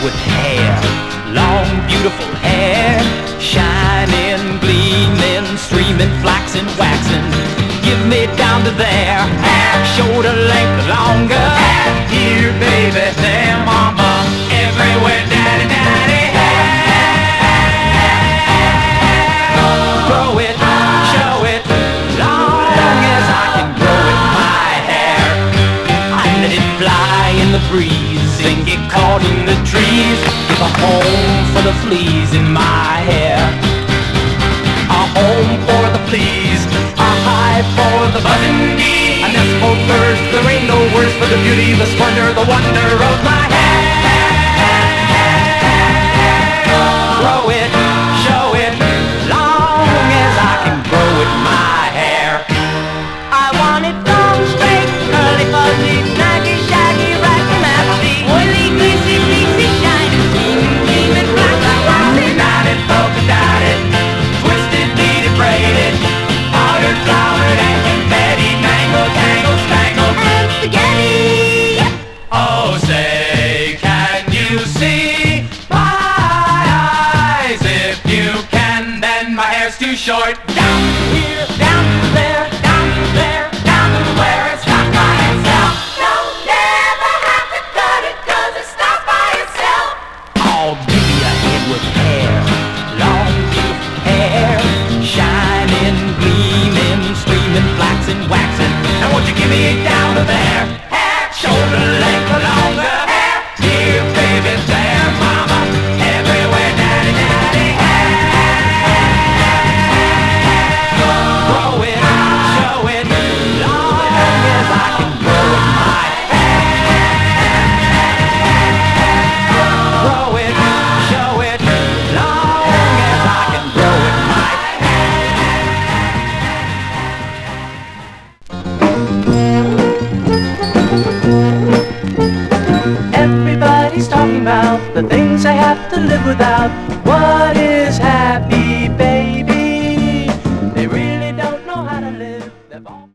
with hair, long beautiful hair, shining, gleaming, streaming, flaxing, waxing. Give me down to there, shoulder length longer. Here, baby, there, mama, everywhere, daddy, daddy. Grow it, show it, long as I can grow it, my hair. I let it fly in the breeze and get caught in the trees. Give a home for the fleas in my hair. A home for the fleas, a hive for the buzzing bee, a nest for birds. There ain't no words for the beauty, the splendor, the wonder of my hair. Grow it, show it, long as I can grow it, my hair. I want it long, straight, curly, fuzzy, snaggy, shaggy, racky, mappy, oily, greasy, fleecy, shiny, gleaming, gleaming, black, like waxy, knotted, polka dotted, twisted, beaded, braided, powdered, flowered, and confetti, mangled, tangled, spangled, and spaghetti. Oh, say, can you see my eyes? If you can, then my hair's too short. Down here, down there, down there, down to where it's not by itself. No, never have to cut it, 'cause it's not by itself. Oh, give me a head with hair, long beautiful hair, shining, gleaming, streaming, flaxing, waxing. Now won't you give me down to there, hair, shoulder length longer. Hair, here, baby, there, mama, everywhere, daddy, daddy. Grow it, show it, long as I can grow it, my grow it, show it, long as I can grow it, my Everybody's talking about the things I have to live without. What is happy?